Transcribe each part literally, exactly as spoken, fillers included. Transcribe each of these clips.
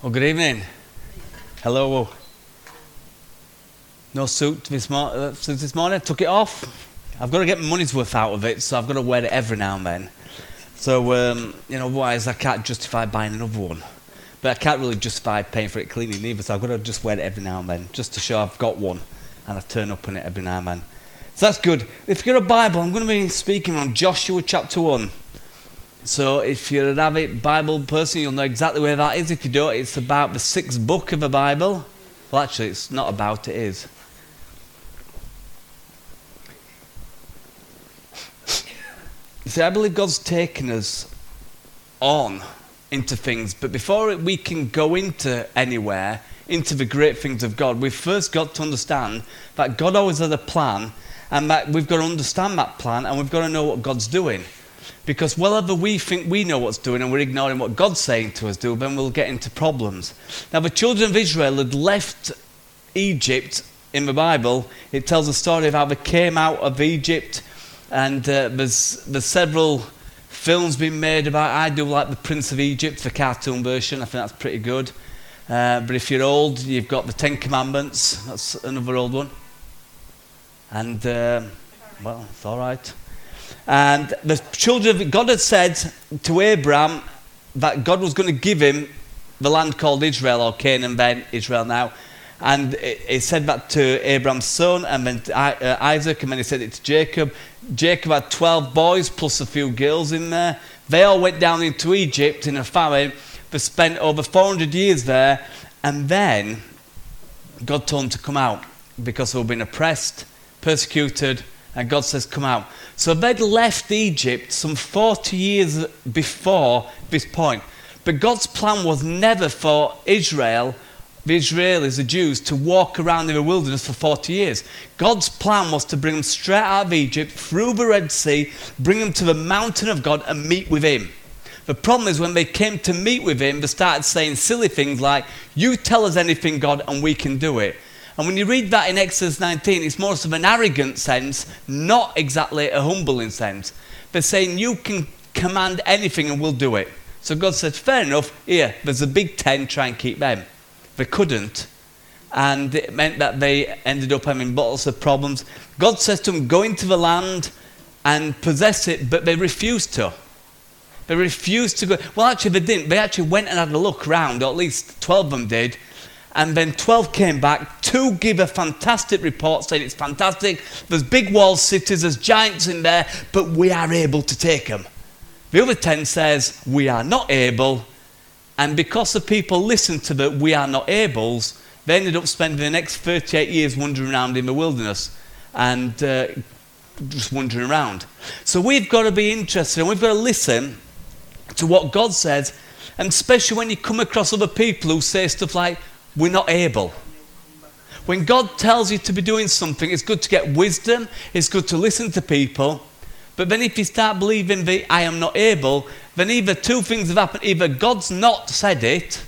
Well, good evening. Hello. No suit this, mor- uh, suit this morning. Took it off. I've got to get my money's worth out of it, so I've got to wear it every now and then. So, um, you know, otherwise I can't justify buying another one. But I can't really justify paying for it cleaning either, so I've got to just wear it every now and then, just to show I've got one, and I turn up on it every now and then. So that's good. If you've got a Bible, I'm going to be speaking on Joshua chapter one. So if you're an avid Bible person, you'll know exactly where that is. If you don't, it's about the sixth book of the Bible. Well, actually, it's not about, it is. You see, I believe God's taken us on into things, but before we can go into anywhere, into the great things of God, we've first got to understand that God always had a plan, and that we've got to understand that plan, and we've got to know what God's doing. Because whenever we think we know what's doing and we're ignoring what God's saying to us do, then we'll get into problems. Now, the children of Israel had left Egypt in the Bible. It tells a story of how they came out of Egypt, and uh, there's, there's several films being made about it. I do like The Prince of Egypt, the cartoon version. I think that's pretty good. Uh, but if you're old, you've got the Ten Commandments. That's another old one. And, uh, well, it's all right. And the children of God had said to Abraham that God was going to give him the land called Israel, or Canaan then, Israel now. And he said that to Abraham's son, and then to Isaac, and then he said it to Jacob. Jacob had twelve boys plus a few girls in there. They all went down into Egypt in a famine. They spent over four hundred years there, and then God told them to come out because they were being oppressed, persecuted, and God says, come out. So they'd left Egypt some forty years before this point. But God's plan was never for Israel, the Israelis, the Jews, to walk around in the wilderness for forty years. God's plan was to bring them straight out of Egypt, through the Red Sea, bring them to the mountain of God and meet with him. The problem is when they came to meet with him, they started saying silly things like, you tell us anything, God, and we can do it. And when you read that in Exodus nineteen, it's more of an arrogant sense, not exactly a humbling sense. They're saying, you can command anything and we'll do it. So God said, fair enough, here, there's a big ten, try and keep them. They couldn't. And it meant that they ended up having lots of problems. God says to them, go into the land and possess it, but they refused to. They refused to go. Well, actually, they didn't. They actually went and had a look round, or at least twelve of them did. And then twelve came back, two give a fantastic report saying it's fantastic, there's big walled cities, there's giants in there, but we are able to take them. The other ten says, we are not able, and because the people listened to the we are not ables, they ended up spending the next thirty-eight years wandering around in the wilderness and uh, just wandering around. So we've got to be interested, and we've got to listen to what God says, and especially when you come across other people who say stuff like, we're not able. When God tells you to be doing something, it's good to get wisdom, it's good to listen to people, but then if you start believing the I am not able, then either two things have happened. Either God's not said it,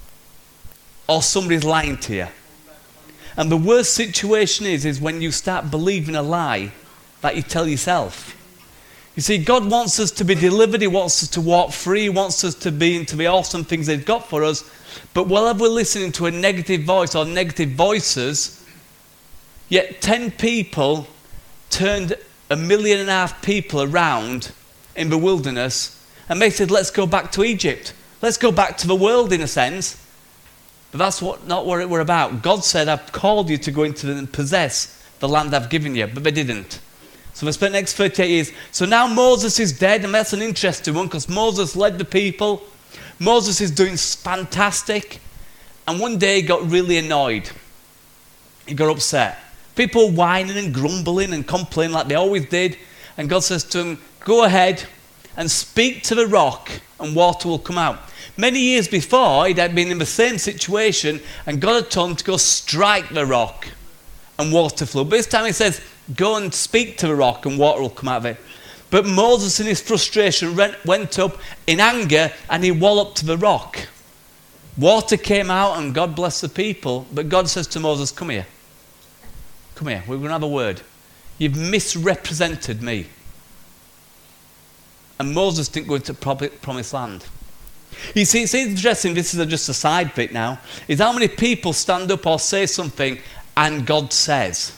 or somebody's lying to you. And the worst situation is, is when you start believing a lie that you tell yourself. You see, God wants us to be delivered, he wants us to walk free, he wants us to be into the awesome things he's got for us. But while we're listening to a negative voice or negative voices, yet ten people turned a million and a half people around in the wilderness, and they said, let's go back to Egypt. Let's go back to the world in a sense. But that's what, not what we're about. God said, I've called you to go into and possess the land I've given you, but they didn't. So they spent the next thirty-eight years. So now Moses is dead, and that's an interesting one because Moses led the people. Moses is doing fantastic, and one day he got really annoyed. He got upset. People whining and grumbling and complaining like they always did, and God says to him, go ahead and speak to the rock and water will come out. Many years before, he'd been in the same situation, and God had told him to go strike the rock and water flew. But this time he says, go and speak to the rock and water will come out of it. But Moses in his frustration went up in anger and he walloped to the rock. Water came out and God blessed the people. But God says to Moses, come here. Come here, we're going to have a word. You've misrepresented me. And Moses didn't go into the promised land. You see, it's interesting, this is just a side bit now, is how many people stand up or say something and God says.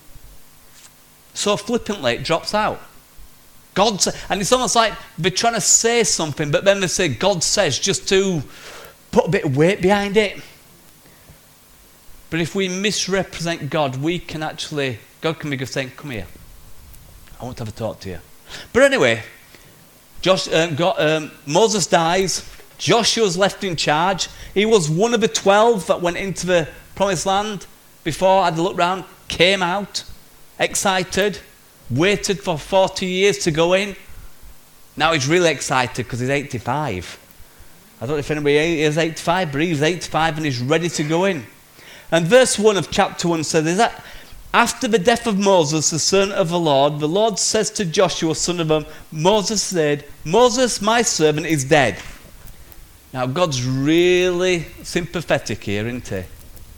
So flippantly it drops out. God sa- and it's almost like they're trying to say something, but then they say God says just to put a bit of weight behind it. But if we misrepresent God, we can actually, God can be good saying, come here, I want to have a talk to you. But anyway, Josh, um, God, um, Moses dies, Joshua's left in charge. He was one of the twelve that went into the promised land before, had a look round, came out, excited, waited for forty years to go in. Now he's really excited because he's eighty-five. I don't know if anybody is eighty-five, but he's eighty-five and he's ready to go in. And verse one of chapter one says, is that after the death of Moses, the son of the Lord, the Lord says to Joshua, son of Nun, Moses said, Moses, my servant, is dead. Now God's really sympathetic here, isn't he?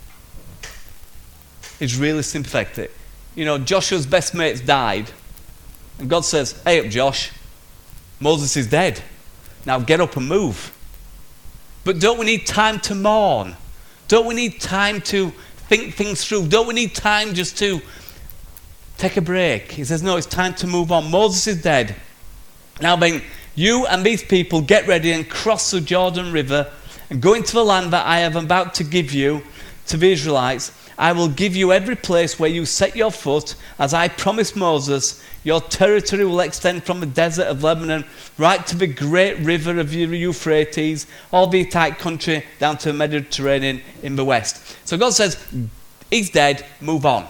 He's really sympathetic. You know, Joshua's best mate's died. And God says, hey up Josh, Moses is dead. Now get up and move. But don't we need time to mourn? Don't we need time to think things through? Don't we need time just to take a break? He says, no, it's time to move on. Moses is dead. Now then, you and these people get ready and cross the Jordan River and go into the land that I am about to give you to the Israelites. I will give you every place where you set your foot, as I promised Moses. Your territory will extend from the desert of Lebanon right to the great river of Euphrates, all the Hittite country down to the Mediterranean in the west. So God says, he's dead, move on.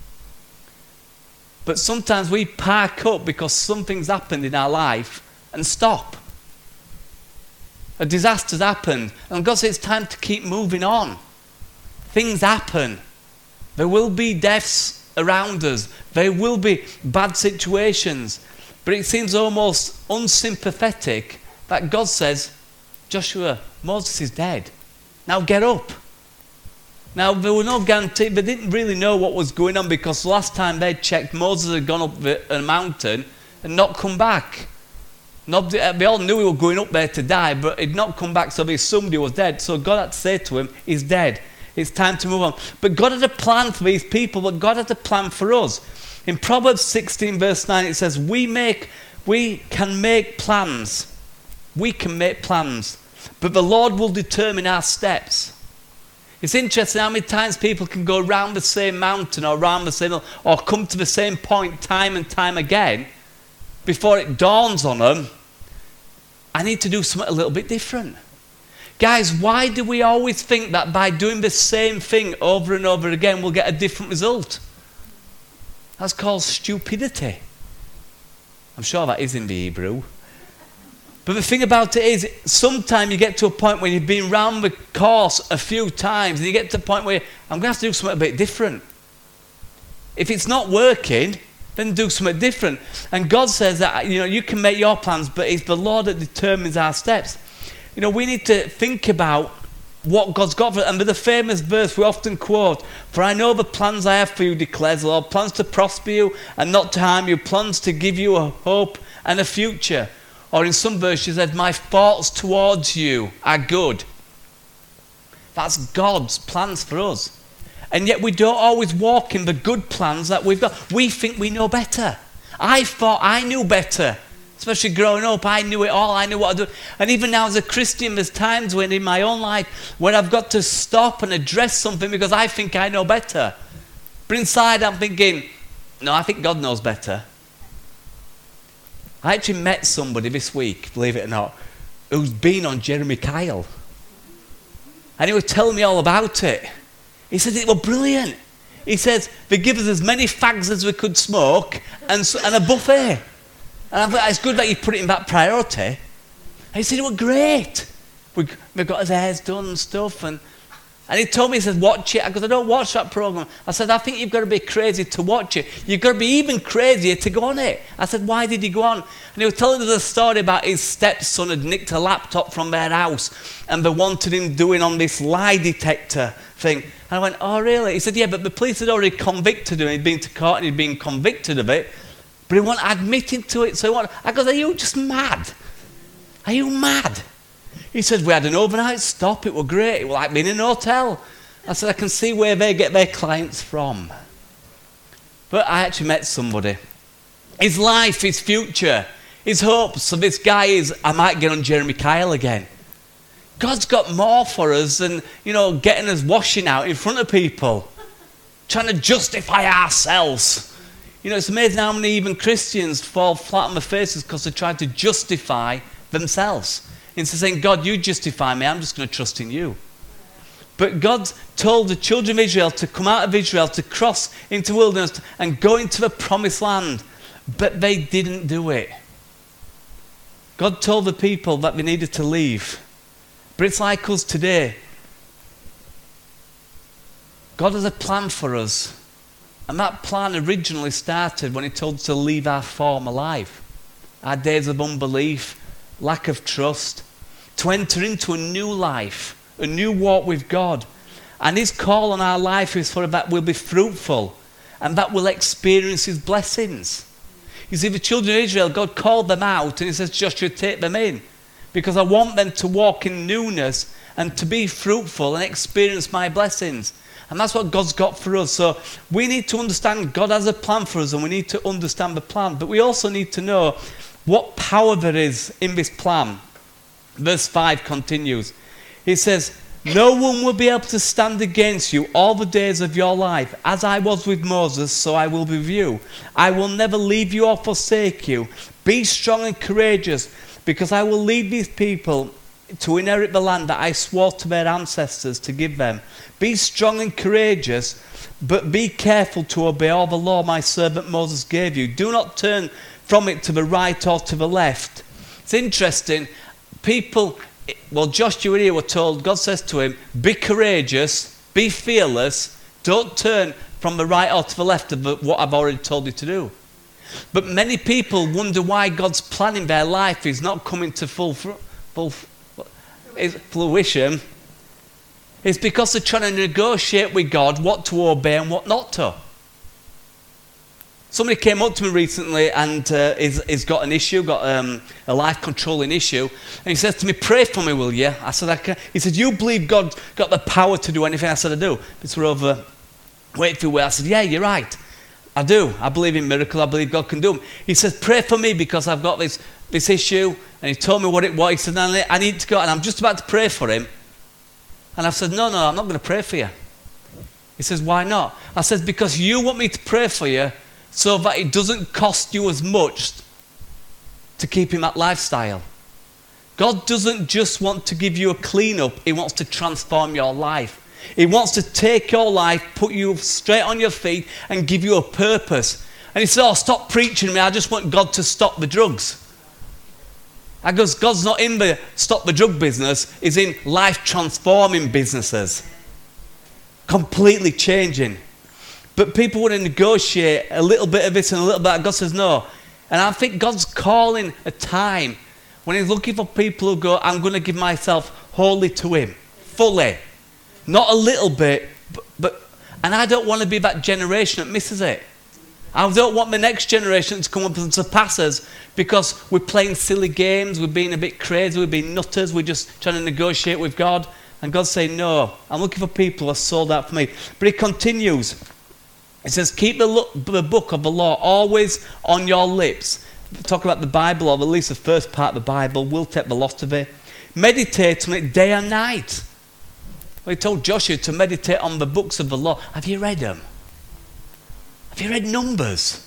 But sometimes we park up because something's happened in our life and stop. A disaster's happened, and God says it's time to keep moving on. Things happen. There will be deaths around us. There will be bad situations. But it seems almost unsympathetic that God says, Joshua, Moses is dead. Now get up. Now there were no guarantee. They didn't really know what was going on because the last time they checked, Moses had gone up the, a mountain and not come back. Nobody, they all knew he was going up there to die, but he'd not come back, so they assumed he was dead. So God had to say to him, he's dead. It's time to move on. But God had a plan for these people, but God had a plan for us. In Proverbs sixteen verse nine it says, we make, we can make plans. We can make plans. But the Lord will determine our steps. It's interesting how many times people can go around the same mountain or around the same hill or come to the same point time and time again before it dawns on them, I need to do something a little bit different. Guys, why do we always think that by doing the same thing over and over again we'll get a different result? That's called stupidity. I'm sure that is in the Hebrew. But the thing about it is, sometimes you get to a point where you've been round the course a few times and you get to a point where I'm going to have to do something a bit different. If it's not working, then do something different. And God says that, you know, you can make your plans, but it's the Lord that determines our steps. You know, we need to think about what God's got for us. And with the famous verse we often quote, for I know the plans I have for you, declares the Lord, plans to prosper you and not to harm you, plans to give you a hope and a future. Or in some verses he said, my thoughts towards you are good. That's God's plans for us. And yet we don't always walk in the good plans that we've got. We think we know better. I thought I knew better. Especially growing up, I knew it all, I knew what to do. And even now as a Christian, there's times when in my own life when I've got to stop and address something because I think I know better. But inside I'm thinking, no, I think God knows better. I actually met somebody this week, believe it or not, who's been on Jeremy Kyle. And he was telling me all about it. He said it was brilliant. He says, they give us as many fags as we could smoke and, and a buffet. And I thought, it's good that you put it in that priority. And he said, it was great. We, we got his hairs done and stuff. And, and he told me, he said, watch it. I goes, I don't watch that program. I said, I think you've got to be crazy to watch it. You've got to be even crazier to go on it. I said, why did he go on? And he was telling us a story about his stepson had nicked a laptop from their house. And they wanted him doing on this lie detector thing. And I went, oh, really? He said, yeah, but the police had already convicted him. He'd been to court and he'd been convicted of it. But he wasn't admitting to it. So he wanted, I goes, are you just mad? Are you mad? He said, we had an overnight stop. It was great. It was like being in a hotel. I said, I can see where they get their clients from. But I actually met somebody. His life, his future, his hopes. So this guy is, I might get on Jeremy Kyle again. God's got more for us than, you know, getting us washing out in front of people. Trying to justify ourselves. You know, it's amazing how many even Christians fall flat on their faces because they try to justify themselves. Instead of saying, God, you justify me, I'm just going to trust in you. But God told the children of Israel to come out of Israel, to cross into wilderness and go into the promised land. But they didn't do it. God told the people that they needed to leave. But it's like us today. God has a plan for us. And that plan originally started when he told us to leave our former life. Our days of unbelief, lack of trust. To enter into a new life, a new walk with God. And his call on our life is for that we'll be fruitful. And that we'll experience his blessings. You see, the children of Israel, God called them out and he says, Joshua, take them in. Because I want them to walk in newness and to be fruitful and experience my blessings. And that's what God's got for us. So we need to understand God has a plan for us and we need to understand the plan. But we also need to know what power there is in this plan. Verse five continues. He says, no one will be able to stand against you all the days of your life. As I was with Moses, so I will be with you. I will never leave you or forsake you. Be strong and courageous, because I will lead these people to inherit the land that I swore to their ancestors to give them. Be strong and courageous, but be careful to obey all the law my servant Moses gave you. Do not turn from it to the right or to the left. It's interesting. People, well, Joshua here were told, God says to him, be courageous, be fearless, don't turn from the right or to the left of what I've already told you to do. But many people wonder why God's plan in their life is not coming to full, full fruition. It's because they're trying to negotiate with God what to obey and what not to. Somebody came up to me recently and uh, he's, he's got an issue, got um, a life-controlling issue. And he says to me, pray for me, will you? I said, I can. He said, you believe God got the power to do anything? I said, I do. It's over Wakefield Way. I said, yeah, you're right. I do. I believe in miracles. I believe God can do them. He says, pray for me because I've got this, this issue. And he told me what it was. He said, I need to go. And I'm just about to pray for him. And I said, no, no, I'm not going to pray for you. He says, why not? I said, because you want me to pray for you so that it doesn't cost you as much to keep in that lifestyle. God doesn't just want to give you a clean-up. He wants to transform your life. He wants to take your life, put you straight on your feet and give you a purpose. And he said, oh, stop preaching me. I just want God to stop the drugs. I goes, God's not in the stop the drug business. He's in life-transforming businesses. Completely changing. But people want to negotiate a little bit of this and a little bit of that. God says no. And I think God's calling a time when he's looking for people who go, I'm going to give myself wholly to him. Fully. Not a little bit, but, but and I don't want to be that generation that misses it. I don't want the next generation to come up and surpass us because we're playing silly games, we're being a bit crazy, we're being nutters, we're just trying to negotiate with God. And God's saying, no, I'm looking for people who are sold out for me. But he continues. It says, keep the, look, the book of the law always on your lips. Talk about the Bible, or at least the first part of the Bible. We'll take the lot of it. Meditate on it day and night. Well, he told Joshua to meditate on the books of the law. Have you read them? Have you read Numbers?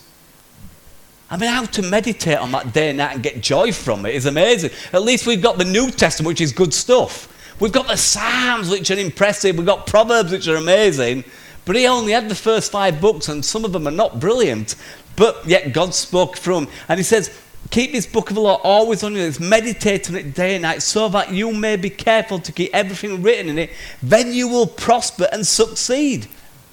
I mean, how to meditate on that day and night and get joy from it is amazing. At least we've got the New Testament, which is good stuff. We've got the Psalms, which are impressive. We've got Proverbs, which are amazing. But he only had the first five books, and some of them are not brilliant. But yet God spoke through them. And he says, keep this book of the law always on your lips. Meditate on it day and night, so that you may be careful to keep everything written in it. Then you will prosper and succeed.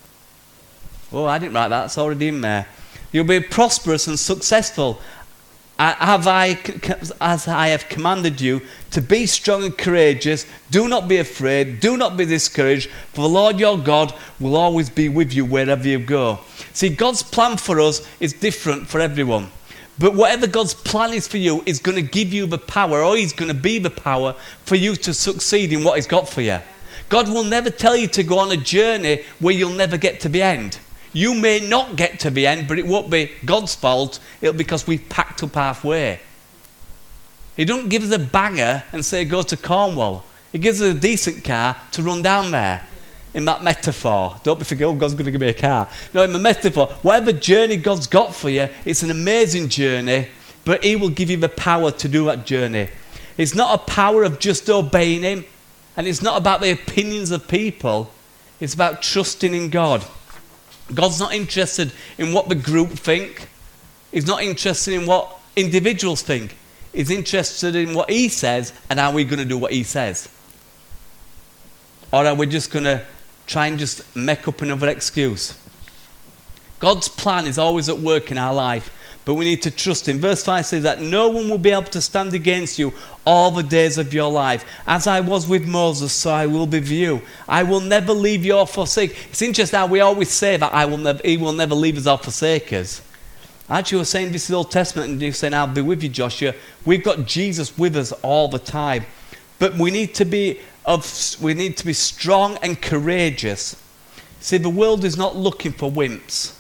Oh, I didn't write that. It's already in there. You'll be prosperous and successful. Have I, as I have commanded you, to be strong and courageous. Do not be afraid. Do not be discouraged. For the Lord your God will always be with you wherever you go. See, God's plan for us is different for everyone. But whatever God's plan is for you is going to give you the power, or he's going to be the power for you to succeed in what he's got for you. God will never tell you to go on a journey where you'll never get to the end. You may not get to the end, but it won't be God's fault. It'll be because we've packed up halfway. He doesn't give us a banger and say go to Cornwall. He gives us a decent car to run down there. In that metaphor. Don't be thinking, oh, God's going to give me a car. No, in the metaphor, whatever journey God's got for you, it's an amazing journey, but he will give you the power to do that journey. It's not a power of just obeying him, and it's not about the opinions of people. It's about trusting in God. God's not interested in what the group think. He's not interested in what individuals think. He's interested in what he says, and are we going to do what he says? Or are we just going to try and just make up another excuse? God's plan is always at work in our life, but we need to trust him. Verse five says that no one will be able to stand against you all the days of your life. As I was with Moses, so I will be with you. I will never leave you or forsake. It's interesting how we always say that I will never, he will never leave us or forsake us. Actually, we're saying this is the Old Testament, and you're saying, I'll be with you, Joshua. We've got Jesus with us all the time. But we need to be of, we need to be strong and courageous. See, the world is not looking for wimps.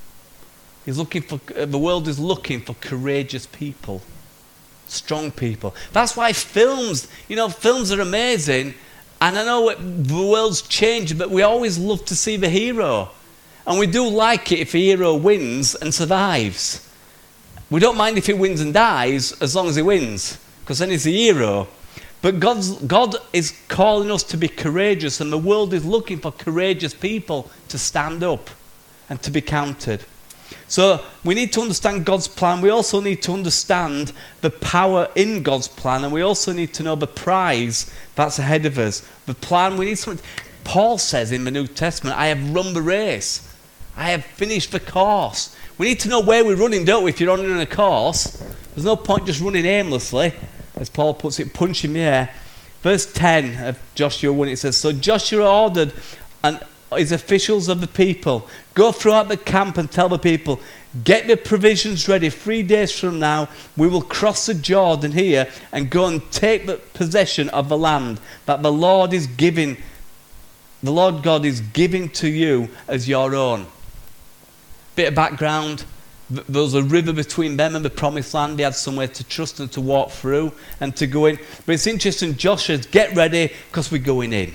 He's looking for, the world is looking for courageous people, strong people. That's why films, you know, films are amazing. And I know it, the world's changed, but we always love to see the hero. And we do like it if the hero wins and survives. We don't mind if he wins and dies as long as he wins, because then he's the hero. But God's, God is calling us to be courageous, and the world is looking for courageous people to stand up and to be counted. So we need to understand God's plan. We also need to understand the power in God's plan, and we also need to know the prize that's ahead of us. The plan, we need something. Paul says in the New Testament, I have run the race. I have finished the course. We need to know where we're running, don't we, if you're running a course. There's no point just running aimlessly, as Paul puts it, punching the air. Verse ten of Joshua one, it says, so Joshua ordered and his officials of the people, go throughout the camp and tell the people, get the provisions ready. Three days from now, we will cross the Jordan here and go and take the possession of the land that the Lord is giving, the Lord God is giving to you as your own. Bit of background. There was a river between them and the promised land. They had somewhere to trust and to walk through and to go in. But it's interesting, Joshua, get ready because we're going in.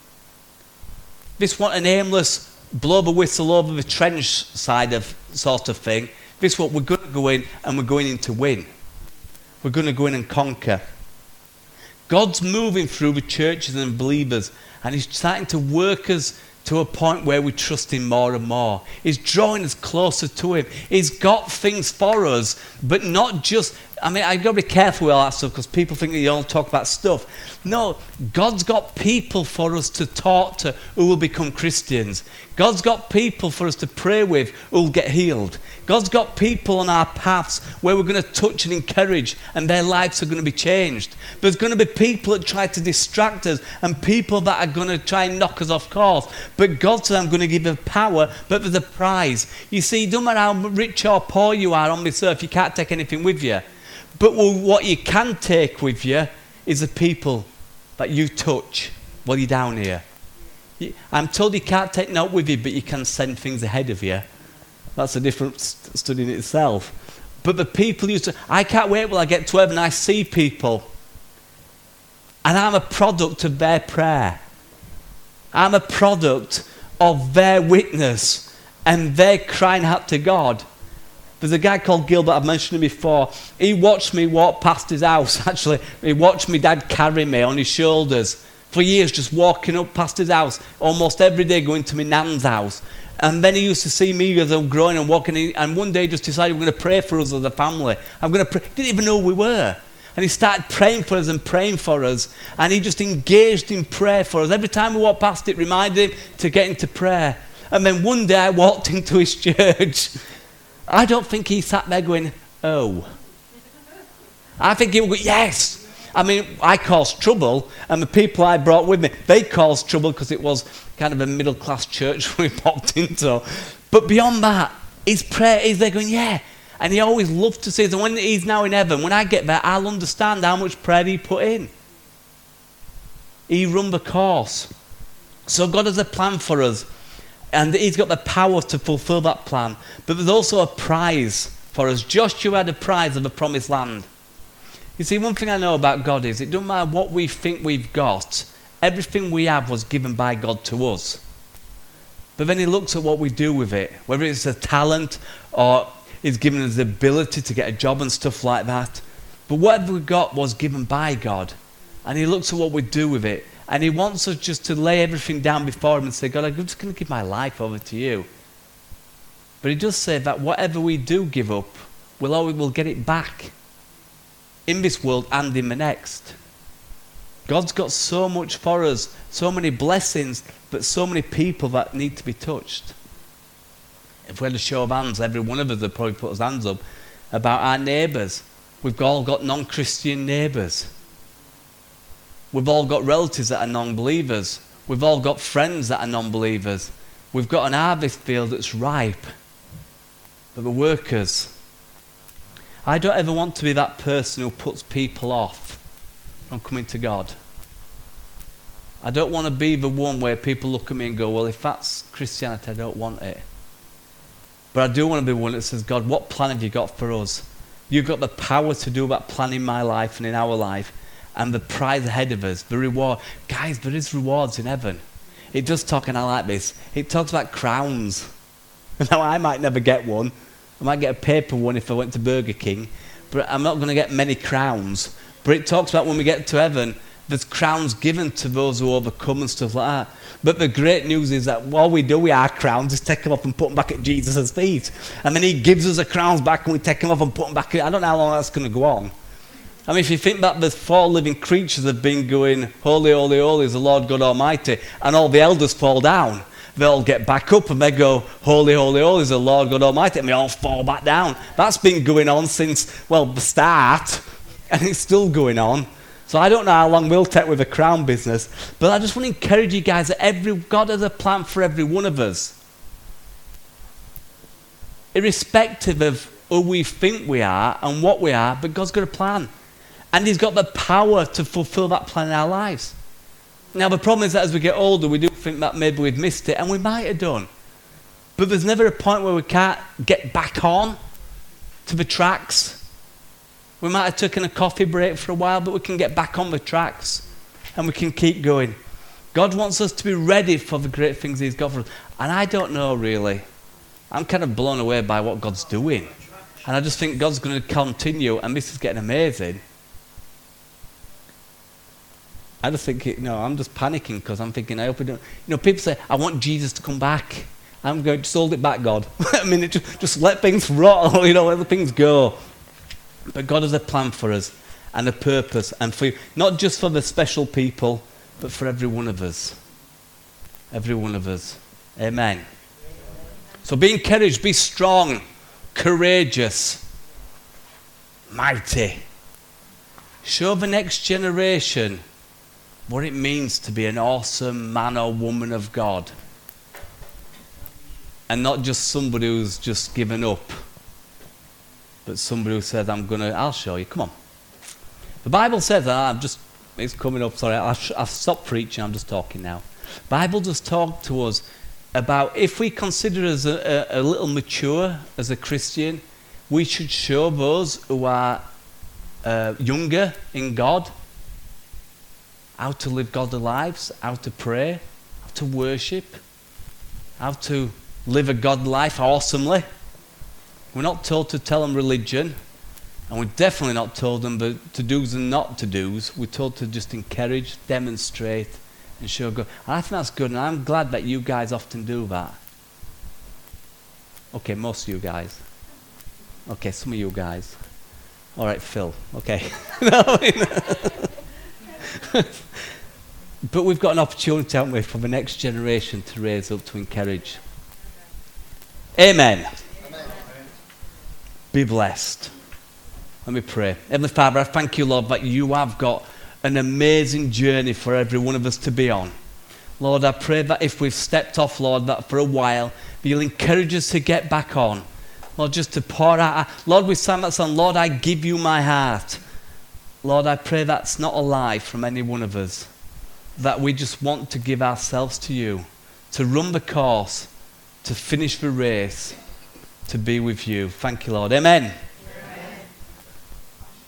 This wasn't an aimless blow the whistle over the trench side of sort of thing. This is what we're going to go in, and we're going in to win. We're going to go in and conquer. God's moving through the churches and believers, and he's starting to work us to a point where we trust him more and more. He's drawing us closer to him. He's got things for us, but not just, I mean, I've got to be careful with all that stuff because people think that you don't talk about stuff. No, God's got people for us to talk to who will become Christians. God's got people for us to pray with who will get healed. God's got people on our paths where we're going to touch and encourage, and their lives are going to be changed. There's going to be people that try to distract us, and people that are going to try and knock us off course. But God said, I'm going to give you power, but there's a prize. You see, it doesn't matter how rich or poor you are on this earth, you can't take anything with you. But what you can take with you is the people that you touch while you're down here. I'm told you can't take note with you, but you can send things ahead of you. That's a different st- study in itself. But the people used to, I can't wait till I get to heaven and I see people. And I'm a product of their prayer. I'm a product of their witness and their crying out to God. There's a guy called Gilbert, I've mentioned him before. He watched me walk past his house, actually. He watched my dad carry me on his shoulders for years, just walking up past his house, almost every day going to my nan's house. And then he used to see me as I'm growing and walking in, and one day just decided we're going to pray for us as a family. I'm going to pray. Didn't even know who we were. And he started praying for us and praying for us. And he just engaged in prayer for us. Every time we walked past it, reminded him to get into prayer. And then one day I walked into his church. I don't think he sat there going, oh. I think he would go, yes. I mean, I caused trouble, and the people I brought with me, they caused trouble because it was kind of a middle-class church we popped into. But beyond that, his prayer is they're going, yeah. And he always loved to see us. And when he's now in heaven, when I get there, I'll understand how much prayer he put in. He run the course. So God has a plan for us. And he's got the power to fulfill that plan. But there's also a prize for us. Joshua had a prize of the promised land. You see, one thing I know about God is it doesn't matter what we think we've got. Everything we have was given by God to us. But then he looks at what we do with it. Whether it's a talent or he's given us the ability to get a job and stuff like that. But whatever we got was given by God. And he looks at what we do with it. And he wants us just to lay everything down before him and say, God, I'm just going to give my life over to you. But he does say that whatever we do give up, we'll always we'll get it back. In this world and in the next. God's got so much for us. So many blessings, but so many people that need to be touched. If we had a show of hands, every one of us would probably put his hands up about our neighbours. We've all got non-Christian neighbours. We've all got relatives that are non-believers. We've all got friends that are non-believers. We've got an harvest field that's ripe. But the workers, I don't ever want to be that person who puts people off from coming to God. I don't want to be the one where people look at me and go, well, if that's Christianity, I don't want it. But I do want to be one that says, God, what plan have you got for us? You've got the power to do that plan in my life and in our life. And the prize ahead of us, the reward. Guys, there is rewards in heaven. It does talk, and I like this, it talks about crowns. Now, I might never get one. I might get a paper one if I went to Burger King. But I'm not going to get many crowns. But it talks about when we get to heaven, there's crowns given to those who overcome and stuff like that. But the great news is that all we do with our crowns is take them off and put them back at Jesus' feet. And then he gives us the crowns back and we take them off and put them back. I don't know how long that's going to go on. I mean, if you think that the four living creatures have been going, holy, holy, holy is the Lord God Almighty, and all the elders fall down, they all get back up and they go, holy, holy, holy is the Lord God Almighty, and they all fall back down. That's been going on since, well, the start, and it's still going on. So I don't know how long we'll take with the crown business, but I just want to encourage you guys that every God has a plan for every one of us. Irrespective of who we think we are and what we are, but God's got a plan. And he's got the power to fulfill that plan in our lives. Now, the problem is that as we get older, we do think that maybe we've missed it, and we might have done. But there's never a point where we can't get back on to the tracks. We might have taken a coffee break for a while, but we can get back on the tracks, and we can keep going. God wants us to be ready for the great things he's got for us. And I don't know, really. I'm kind of blown away by what God's doing. And I just think God's going to continue, and this is getting amazing. I just think, you know, I'm just panicking because I'm thinking, I hope we don't. You know, people say, I want Jesus to come back. I'm going, just hold it back, God. I mean, it just, just let things rot, you know, let things go. But God has a plan for us and a purpose, and for not just for the special people, but for every one of us. Every one of us. Amen. So be encouraged, be strong, courageous, mighty. Show the next generation what it means to be an awesome man or woman of God. And not just somebody who's just given up, but somebody who says, I'm going to, I'll show you, come on. The Bible says, and I'm just, it's coming up, sorry, I've, I've stopped preaching, I'm just talking now. The Bible does talk to us about if we consider us a, a, a little mature as a Christian, we should show those who are uh, younger in God how to live godly lives, how to pray, how to worship, how to live a God life awesomely. We're not told to tell them religion, and we're definitely not told them the to-dos and not-to-dos. We're told to just encourage, demonstrate, and show God. And I think that's good, and I'm glad that you guys often do that. Okay, most of you guys. Okay, some of you guys. All right, Phil. Okay. No, I mean, but we've got an opportunity, haven't we, for the next generation to raise up to encourage. Amen. Amen. Be blessed. Let me pray. Heavenly Father, I thank you, Lord, that you have got an amazing journey for every one of us to be on. Lord, I pray that if we've stepped off, Lord, that for a while, that you'll encourage us to get back on. Lord, just to pour out. Lord, we sang that song, Lord, I give you my heart. Lord, I pray that's not a lie from any one of us, that we just want to give ourselves to you, to run the course, to finish the race, to be with you. Thank you, Lord. Amen.